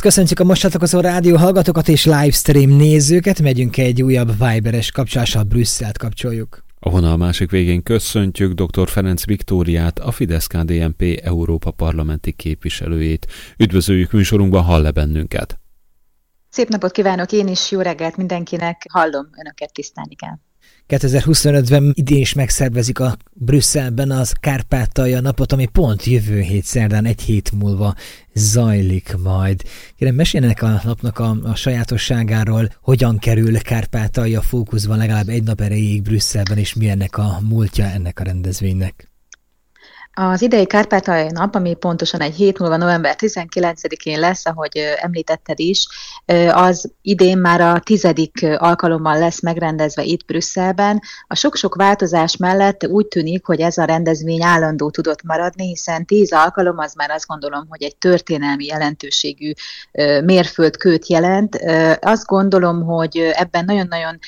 köszöntjük a most csatlakozó rádió hallgatókat és livestream nézőket. Megyünk egy újabb Viberes kapcsolással, Brüsszelt kapcsoljuk. A vonal másik végén köszöntjük dr. Ferenc Viktóriát, a Fidesz-KDNP Európa parlamenti képviselőjét. Üdvözöljük műsorunkban, hall-e bennünket? Szép napot kívánok én is, jó reggelt mindenkinek, hallom önöket tisztán, igen. 2025-ben idén is megszervezik a Brüsszelben az Kárpátalja napot, ami pont jövő hét szerdán, egy hét múlva zajlik majd. Kérem, meséljenek a napnak a sajátosságáról, hogyan kerül Kárpátalja fókuszban legalább egy nap erejéig Brüsszelben, és mi ennek a múltja ennek a rendezvénynek. Az idei Kárpátaljai nap, ami pontosan egy hét múlva november 19-én lesz, ahogy említetted is, az idén már a 10. alkalommal lesz megrendezve itt Brüsszelben. A sok-sok változás mellett úgy tűnik, hogy ez a rendezvény állandó tudott maradni, hiszen 10 alkalom az már azt gondolom, hogy egy történelmi jelentőségű mérföldkőt jelent. Azt gondolom, hogy ebben nagyon-nagyon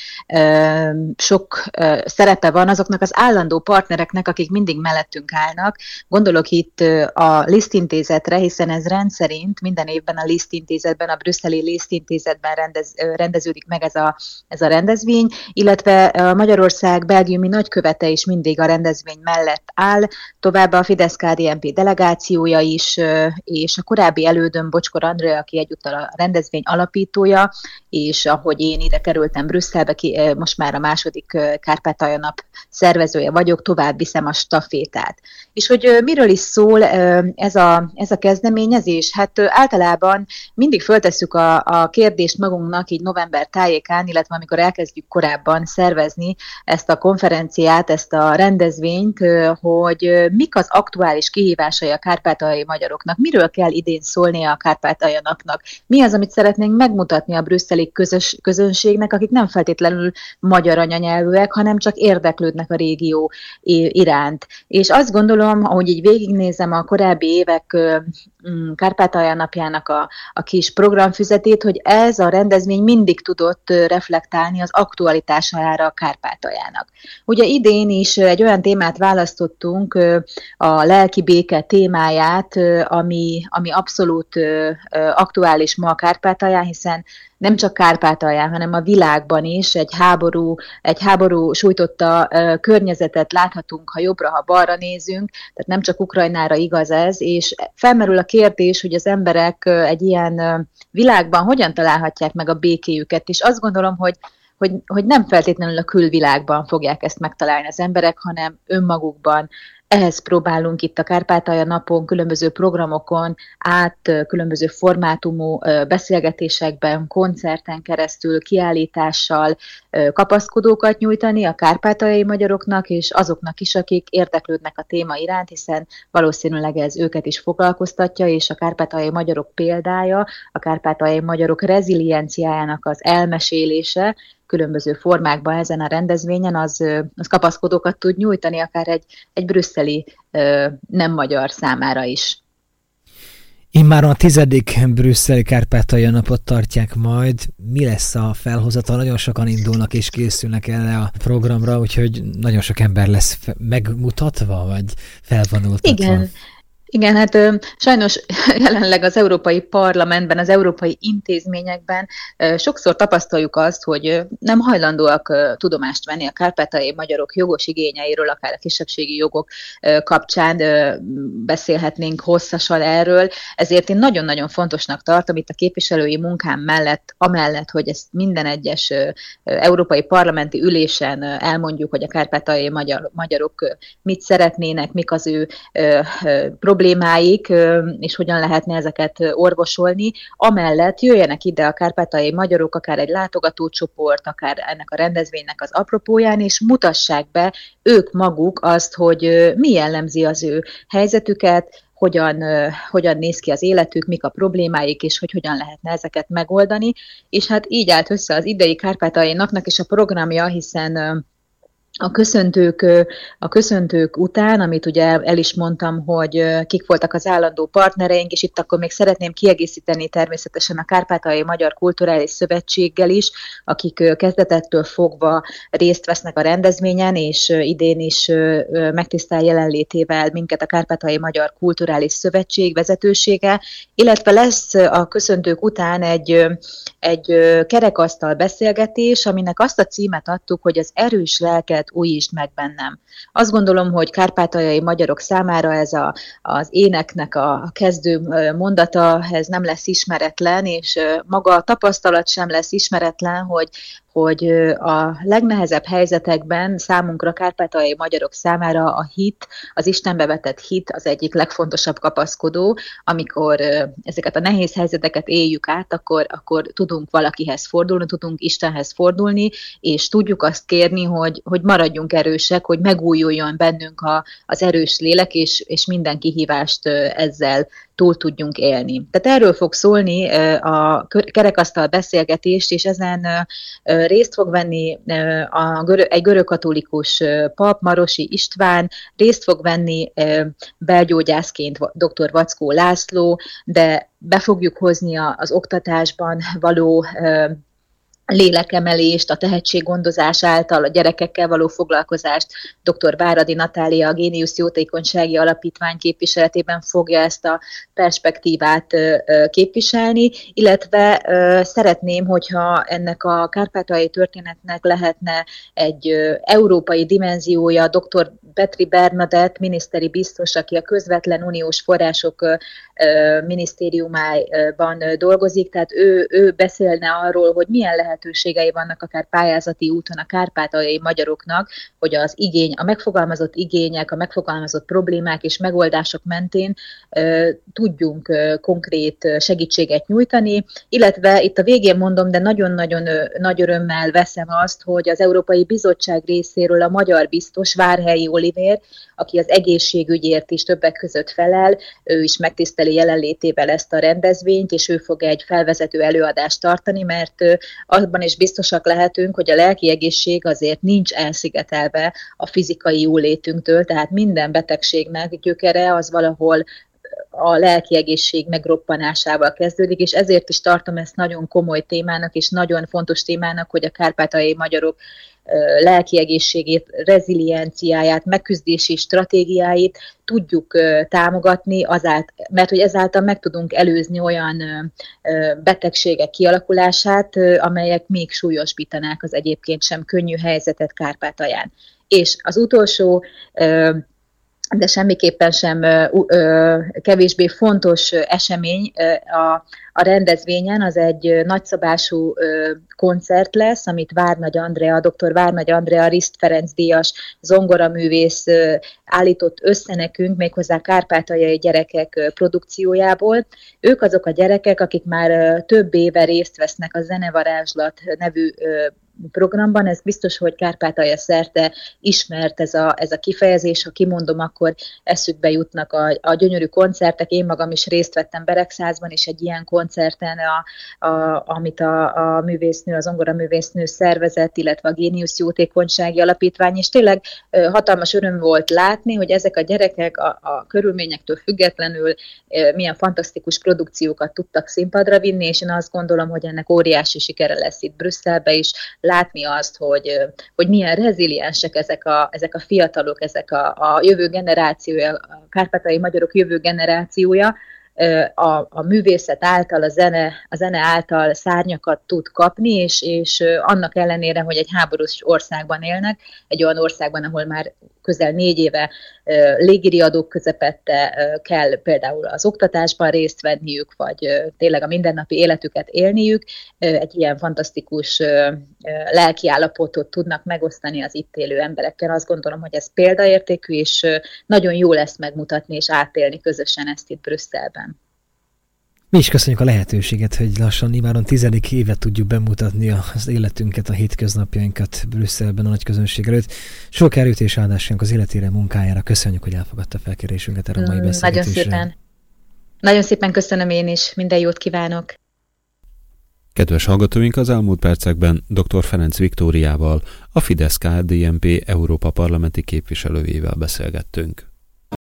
sok szerepe van azoknak az állandó partnereknek, akik mindig mellettünk állnak. Gondolok itt a Lisztintézetre, hiszen ez rendszerint minden évben a Lisztintézetben, a brüsszeli Lisztintézetben rendeződik meg ez a rendezvény, illetve a Magyarország belgiumi nagykövete is mindig a rendezvény mellett áll, továbbá a Fidesz-KDNP delegációja is, és a korábbi elődöm Bocskor Andrea, aki egyúttal a rendezvény alapítója, és ahogy én ide kerültem Brüsszelbe, most már a második Kárpátalja nap szervezője vagyok, tovább viszem a stafétát. És hogy miről is szól ez a kezdeményezés? Hát általában mindig föltesszük a kérdést magunknak így november tájékán, illetve amikor elkezdjük korábban szervezni ezt a konferenciát, ezt a rendezvényt, hogy mik az aktuális kihívásai a kárpátaljai magyaroknak, miről kell idén szólnia a Kárpátalja napnak, mi az, amit szeretnénk megmutatni a brüsszeli közönségnek, akik nem feltétlenül magyar anyanyelvűek, hanem csak érdeklődnek a régió iránt. És azt gondolom, ahogy így végignézem a korábbi évek Kárpátalja napjának a kis programfüzetét, hogy ez a rendezvény mindig tudott reflektálni az aktualitására a Kárpátaljának. Ugye idén is egy olyan témát választottunk, a lelki béke témáját, ami abszolút aktuális ma a Kárpátalján, hiszen nem csak Kárpátalján, hanem a világban is egy háború sújtotta környezetet láthatunk, ha jobbra, ha balra nézünk, tehát nem csak Ukrajnára igaz ez, és felmerül a kérdés, hogy az emberek egy ilyen világban hogyan találhatják meg a békéjüket, és azt gondolom, hogy nem feltétlenül a külvilágban fogják ezt megtalálni az emberek, hanem önmagukban. Ehhez próbálunk itt a Kárpátalja napon, különböző programokon át, különböző formátumú beszélgetésekben, koncerten keresztül, kiállítással kapaszkodókat nyújtani a kárpátaljai magyaroknak, és azoknak is, akik érdeklődnek a téma iránt, hiszen valószínűleg ez őket is foglalkoztatja, és a kárpátaljai magyarok példája, a kárpátaljai magyarok rezilienciájának az elmesélése, különböző formákban ezen a rendezvényen, az kapaszkodókat tud nyújtani, akár egy brüsszeli nem magyar számára is. Immáron a 10. brüsszeli Kárpátalja napot tartják majd. Mi lesz a felhozatal? Nagyon sokan indulnak és készülnek erre a programra, úgyhogy nagyon sok ember lesz megmutatva, vagy felvonultatva. Igen, hát sajnos jelenleg az Európai Parlamentben, az európai intézményekben sokszor tapasztaljuk azt, hogy nem hajlandóak tudomást venni a kárpátaljai magyarok jogos igényeiről, akár a kisebbségi jogok kapcsán beszélhetnénk hosszasan erről. Ezért én nagyon-nagyon fontosnak tartom itt a képviselői munkám mellett, amellett, hogy ezt minden egyes európai parlamenti ülésen elmondjuk, hogy a kárpátaljai magyarok mit szeretnének, mik az ő problémáik, és hogyan lehetne ezeket orvosolni. Amellett jöjjenek ide a kárpátaljai magyarok, akár egy látogatócsoport, akár ennek a rendezvénynek az apropóján, és mutassák be ők maguk azt, hogy mi jellemzi az ő helyzetüket, hogyan néz ki az életük, mik a problémáik, és hogy hogyan lehetne ezeket megoldani. És hát így állt össze az idei Kárpátaljai napnak is a programja, hiszen A köszöntők után, amit ugye el is mondtam, hogy kik voltak az állandó partnereink, és itt akkor még szeretném kiegészíteni természetesen a Kárpátaljai Magyar Kulturális Szövetséggel is, akik kezdetettől fogva részt vesznek a rendezvényen, és idén is megtisztel jelenlétével minket a Kárpátaljai Magyar Kulturális Szövetség vezetősége, illetve lesz a köszöntők után egy kerekasztal beszélgetés, aminek azt a címet adtuk, hogy az erős lelket újítsd meg bennem. Azt gondolom, hogy kárpátaljai magyarok számára ez az éneknek a kezdő mondata, ez nem lesz ismeretlen, és maga a tapasztalat sem lesz ismeretlen, hogy a legnehezebb helyzetekben számunkra, kárpátaljai magyarok számára a hit, az Istenbe vetett hit az egyik legfontosabb kapaszkodó. Amikor ezeket a nehéz helyzeteket éljük át, akkor tudunk valakihez fordulni, tudunk Istenhez fordulni, és tudjuk azt kérni, hogy maradjunk erősek, hogy megújuljon bennünk az erős lélek, és minden kihívást ezzel túl tudjunk élni. Tehát erről fog szólni a kerekasztal beszélgetést, és ezen részt fog venni egy görögkatolikus pap, Marosi István, részt fog venni belgyógyászként dr. Vackó László, de be fogjuk hozni az oktatásban való lélekemelést, a tehetséggondozás által a gyerekekkel való foglalkozást. Dr. Váradi Natália, a Géniusz Jótékonysági Alapítvány képviseletében fogja ezt a perspektívát képviselni, illetve szeretném, hogyha ennek a kárpátaljai történetnek lehetne egy európai dimenziója. Dr. Petri Bernadett, miniszteri biztos, aki a közvetlen uniós források minisztériumában dolgozik, tehát ő beszélne arról, hogy milyen lehetőségei vannak akár pályázati úton a kárpátaljai magyaroknak, hogy a megfogalmazott igények, a megfogalmazott problémák és megoldások mentén tudjunk konkrét segítséget nyújtani, illetve itt a végén mondom, de nagyon-nagyon nagy örömmel veszem azt, hogy az Európai Bizottság részéről a magyar biztos, Várhelyi Olivér, aki az egészségügyért is többek között felel, ő is megtiszteli jelenlétével ezt a rendezvényt, és ő fog egy felvezető előadást tartani, mert abban is biztosak lehetünk, hogy a lelki egészség azért nincs elszigetelve a fizikai jólétünktől, tehát minden betegségnek gyökere az valahol a lelki egészség megroppanásával kezdődik, és ezért is tartom ezt nagyon komoly témának, és nagyon fontos témának, hogy a kárpátaljai magyarok lelki egészségét, rezilienciáját, megküzdési stratégiáit tudjuk támogatni, mert hogy ezáltal meg tudunk előzni olyan betegségek kialakulását, amelyek még súlyosbítanák az egyébként sem könnyű helyzetet Kárpátalján. És az utolsó, de semmiképpen sem kevésbé fontos esemény a rendezvényen, az egy nagyszabású koncert lesz, amit dr. Várnagy Andrea Riszt Ferenc díjas zongoraművész állított össze nekünk, méghozzá kárpátaljai gyerekek produkciójából. Ők azok a gyerekek, akik már több éve részt vesznek a Zenevarázslat nevű programban. Ez biztos, hogy Kárpátalja szerte ismert ez a kifejezés, ha kimondom, akkor eszükbe jutnak a gyönyörű koncertek. Én magam is részt vettem Beregszázban, és egy ilyen koncerten, amit a művésznő, az zongoraművésznő szervezett, illetve a Géniusz Jótékonysági Alapítvány, és tényleg hatalmas öröm volt látni, hogy ezek a gyerekek a körülményektől függetlenül milyen fantasztikus produkciókat tudtak színpadra vinni, és én azt gondolom, hogy ennek óriási sikere lesz itt Brüsszelbe is, látni azt, hogy milyen reziliensek ezek a fiatalok, ezek a jövő generációja, a kárpátaljai magyarok jövő generációja, a művészet által, a zene által szárnyakat tud kapni, és annak ellenére, hogy egy háborús országban élnek, egy olyan országban, ahol már közel 4 éve légiriadók közepette kell például az oktatásban részt venniük, vagy tényleg a mindennapi életüket élniük, egy ilyen fantasztikus lelkiállapotot tudnak megosztani az itt élő emberekkel. Azt gondolom, hogy ez példaértékű, és nagyon jó lesz megmutatni és átélni közösen ezt itt Brüsszelben. Mi is köszönjük a lehetőséget, hogy lassan imáron 10. évet tudjuk bemutatni az életünket, a hétköznapjainkat Brüsszelben a nagy közönség előtt. Sok erőt és áldásának az életére, munkájára. Köszönjük, hogy elfogadta felkérésünket erre a mai beszélgetésre. Nagyon szépen köszönöm én is. Minden jót kívánok. Kedves hallgatóink, az elmúlt percekben dr. Ferenc Viktóriával, a Fidesz-KDNP Európa parlamenti képviselőjével beszélgettünk.